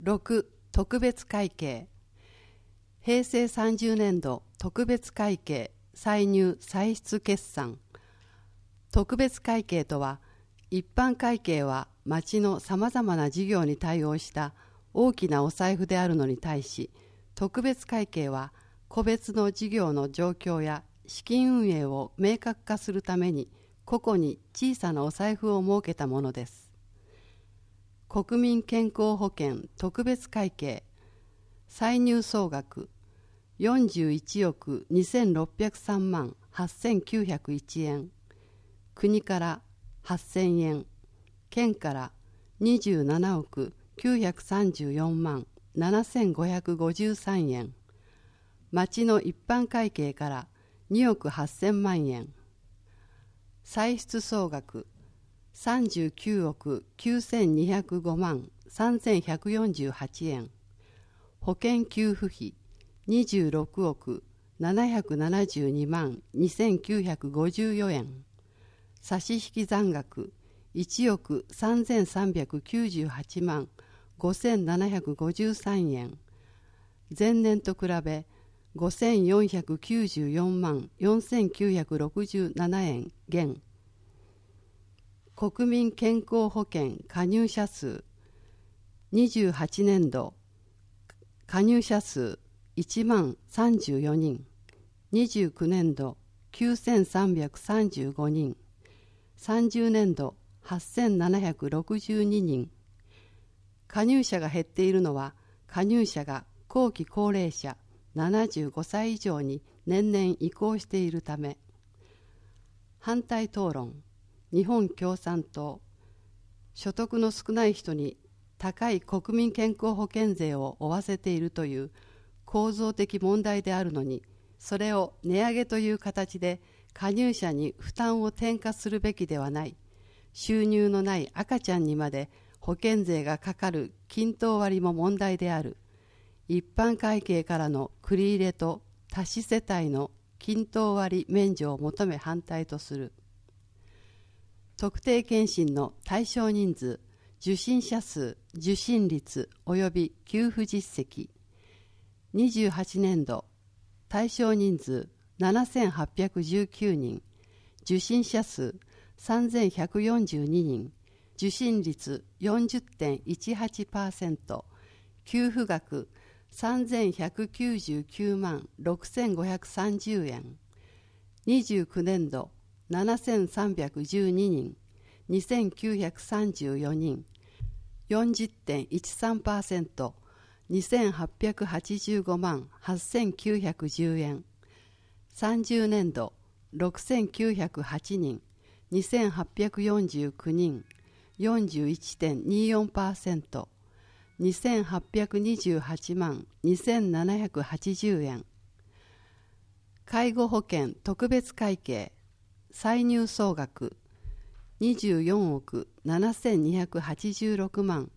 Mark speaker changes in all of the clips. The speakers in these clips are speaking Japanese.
Speaker 1: 6. 特別会計。平成30年度特別会計歳入歳出決算。特別会計とは、一般会計は町のさまざまな事業に対応した大きなお財布であるのに対し、特別会計は個別の事業の状況や資金運営を明確化するために個々に小さなお財布を設けたものです。国民健康保険特別会計歳入総額41億2603万8901円、国から8000円、県から27億934万7553円、町の一般会計から2億8000万円、歳出総額39億9205万3148円、保険給付費26億772万2954円、差引残額1億3398万5753円、前年と比べ5494万4967円減。国民健康保険加入者数28年度加入者数1万34人、29年度9335人、30年度8762人。加入者が減っているのは、加入者が後期高齢者75歳以上に年々移行しているため。反対討論。日本共産党。所得の少ない人に高い国民健康保険税を負わせているという構造的問題であるのに、それを値上げという形で加入者に負担を転嫁するべきではない。収入のない赤ちゃんにまで保険税がかかる均等割も問題である。一般会計からの繰り入れと多子世帯の均等割免除を求め反対とする。特定健診の対象人数、受診者数、受診率及び給付実績。28年度対象人数7819人、受診者数3142人、受診率 40.18%、給付額3199万6530円。29年度7312人、2934人、40.13%、2885万8910円。30年度6908人、2849人、41.24%、2828万2780円。介護保険特別会計歳入総額24億7286万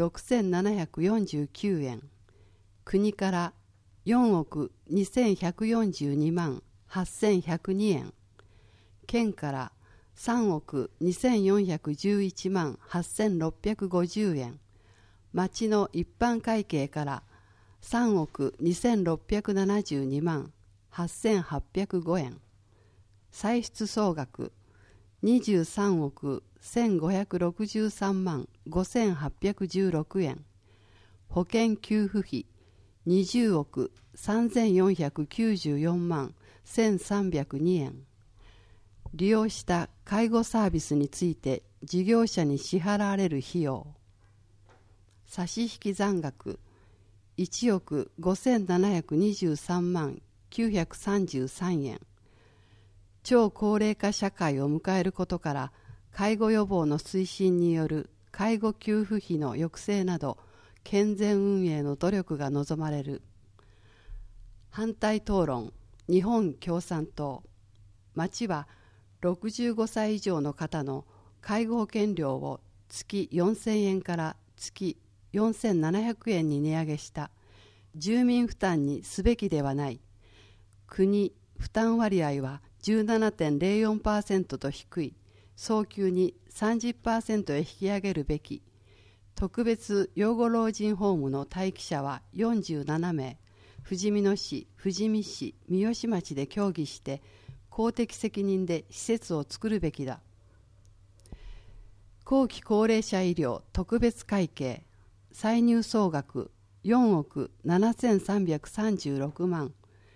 Speaker 1: 6749円、国から4億2142万8102円、県から3億2411万8650円、町の一般会計から3億2672万8805円、歳出総額23億1563万5816円、保険給付費20億3494万1302円。利用した介護サービスについて事業者に支払われる費用。差引残額1億5723万933円。超高齢化社会を迎えることから、介護予防の推進による介護給付費の抑制など、健全運営の努力が望まれる。反対討論。日本共産党。町は65歳以上の方の介護保険料を月4000円から月4700円に値上げした。住民負担にすべきではない。国負担割合は17.04% と低い。早急に 30% へ引き上げるべき。 特別養護老人ホームの待機者は47名、ふじみ野市、富士見市、三芳町で協議して公的責任で施設を作るべきだ。後期高齢者医療特別会計歳入総額4億7336万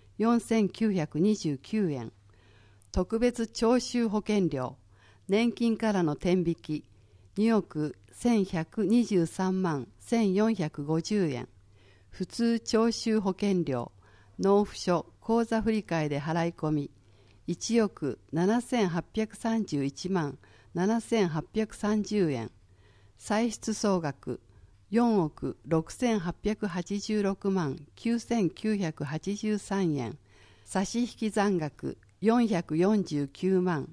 Speaker 1: 4929円。特別徴収保険料年金からの天引き2億1123万1450円。普通徴収保険料納付書口座振替で払い込み1億7831万7830円。歳出総額4億6886万9983円。差引残額449万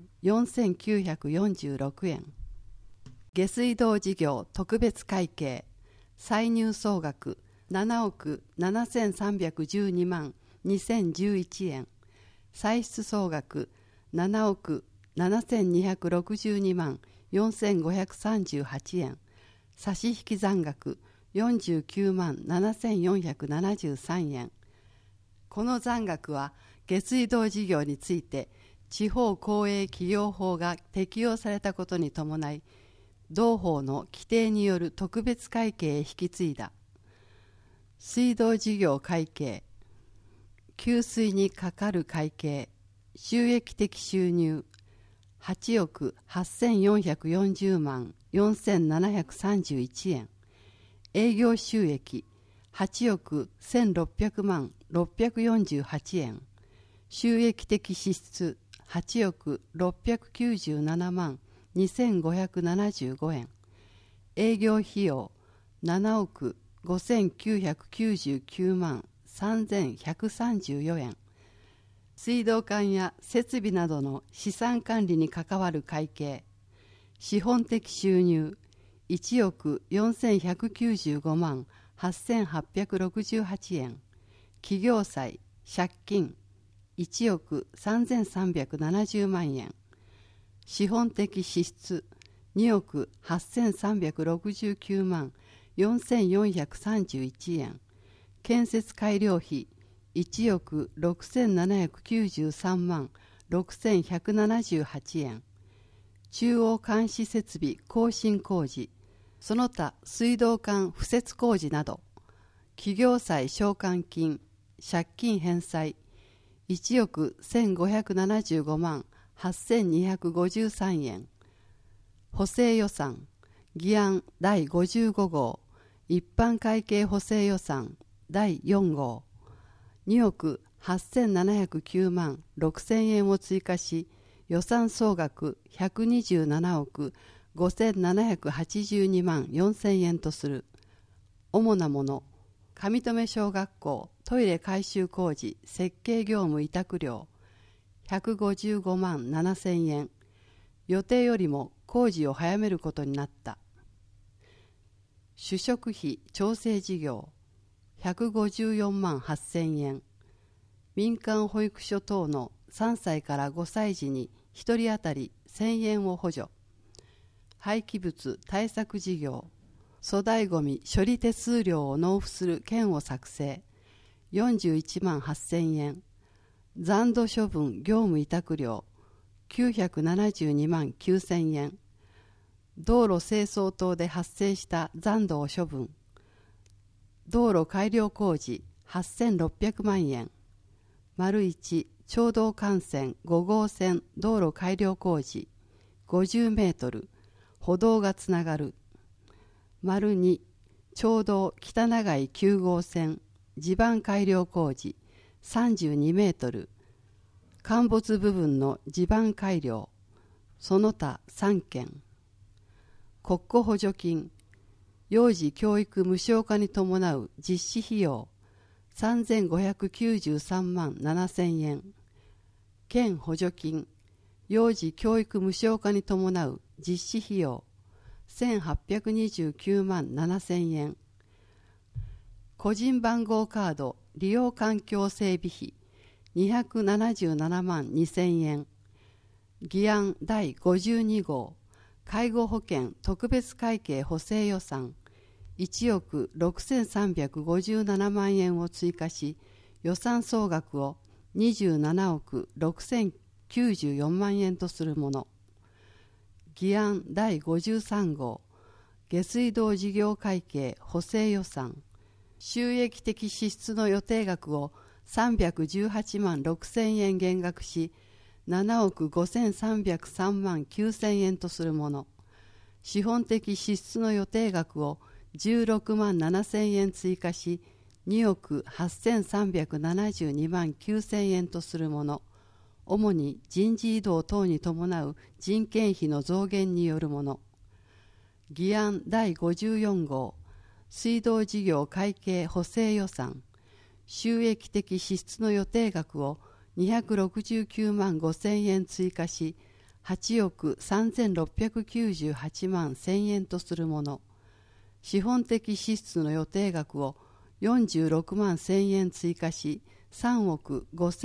Speaker 1: 4946円。下水道事業特別会計歳入総額7億7312万2011円。歳出総額7億7262万4538円。差引残額49万7473円。この残額は下水道事業について地方公営企業法が適用されたことに伴い、同法の規定による特別会計へ引き継いだ。水道事業会計給水にかかる会計収益的収入8億8440万4731円。営業収益8億1600万648円。収益的支出8億697万2575円。営業費用7億5999万3134円。水道管や設備などの資産管理に関わる会計資本的収入1億4195万8868円。企業債借金1億3370万円。資本的支出2億8369万4431円。建設改良費1億6793万6178円。中央監視設備更新工事その他水道管敷設工事など。企業債償還金借金返済1億1575万8253円。補正予算議案第55号一般会計補正予算第4号2億8709万6000円を追加し、予算総額127億5782万4000円とする。主なもの上富小学校トイレ改修工事設計業務委託料155万7000円。予定よりも工事を早めることになった。主食費調整事業154万8000円。民間保育所等の3歳から5歳児に1人当たり1000円を補助。廃棄物対策事業粗大ごみ処理手数料を納付する券を作成41万8000円。残土処分業務委託料972万9000円。道路清掃等で発生した残土を処分。道路改良工事8600万円。丸1町道幹線5号線道路改良工事50メートル歩道がつながる。丸2町道北長井9号線地盤改良工事32メートル陥没部分の地盤改良その他3件。国庫補助金幼児教育無償化に伴う実施費用3593万7000円。県補助金幼児教育無償化に伴う実施費用1829万7000円。個人番号カード利用環境整備費277万2000円。議案第52号介護保険特別会計補正予算 1億6357万円を追加し、予算総額を27億6094万円とするもの。議案第53号下水道事業会計補正予算、収益的支出の予定額を318万6000円減額し、7億5303万9000円とするもの。資本的支出の予定額を16万7000円追加し、2億8372万9000円とするもの。主に人事異動等に伴う人件費の増減によるもの。議案第54号水道事業会計補正予算、収益的支出の予定額を269万5000円追加し、8億3698万1000円とするもの。資本的支出の予定額を46万1000円追加し、3億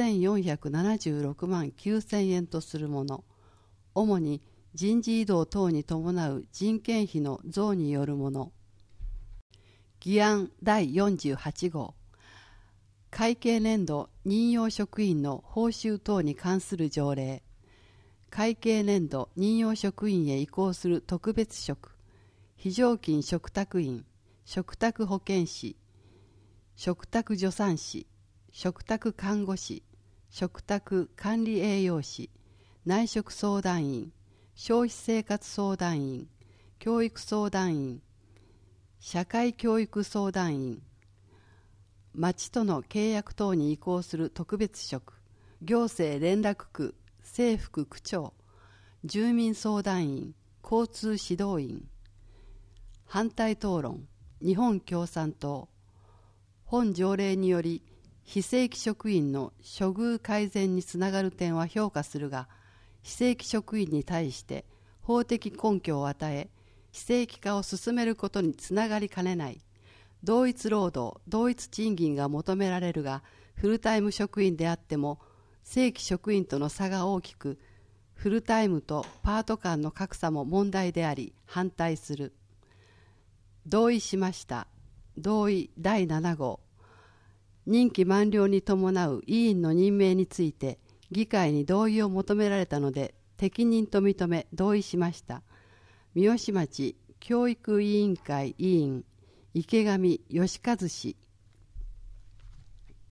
Speaker 1: 5476万9000円とするもの。主に人事異動等に伴う人件費の増によるもの。議案第48号会計年度任用職員の報酬等に関する条例。会計年度任用職員へ移行する特別職、非常勤嘱託員、嘱託保健師、嘱託助産師、嘱託看護師、嘱託管理栄養士、内職相談員、消費生活相談員、教育相談員、社会教育相談員、町との契約等に移行する特別職、行政連絡区制服区長、住民相談員、交通指導員。反対討論。日本共産党。本条例により非正規職員の処遇改善につながる点は評価するが、非正規職員に対して法的根拠を与え、非正規化を進めることにつながりかねない。同一労働、同一賃金が求められるが、フルタイム職員であっても正規職員との差が大きく、フルタイムとパート間の格差も問題であり、反対する。同意しました。同意第7号。任期満了に伴う委員の任命について、議会に同意を求められたので、適任と認め同意しました。三芳町教育委員会委員、池上義和氏。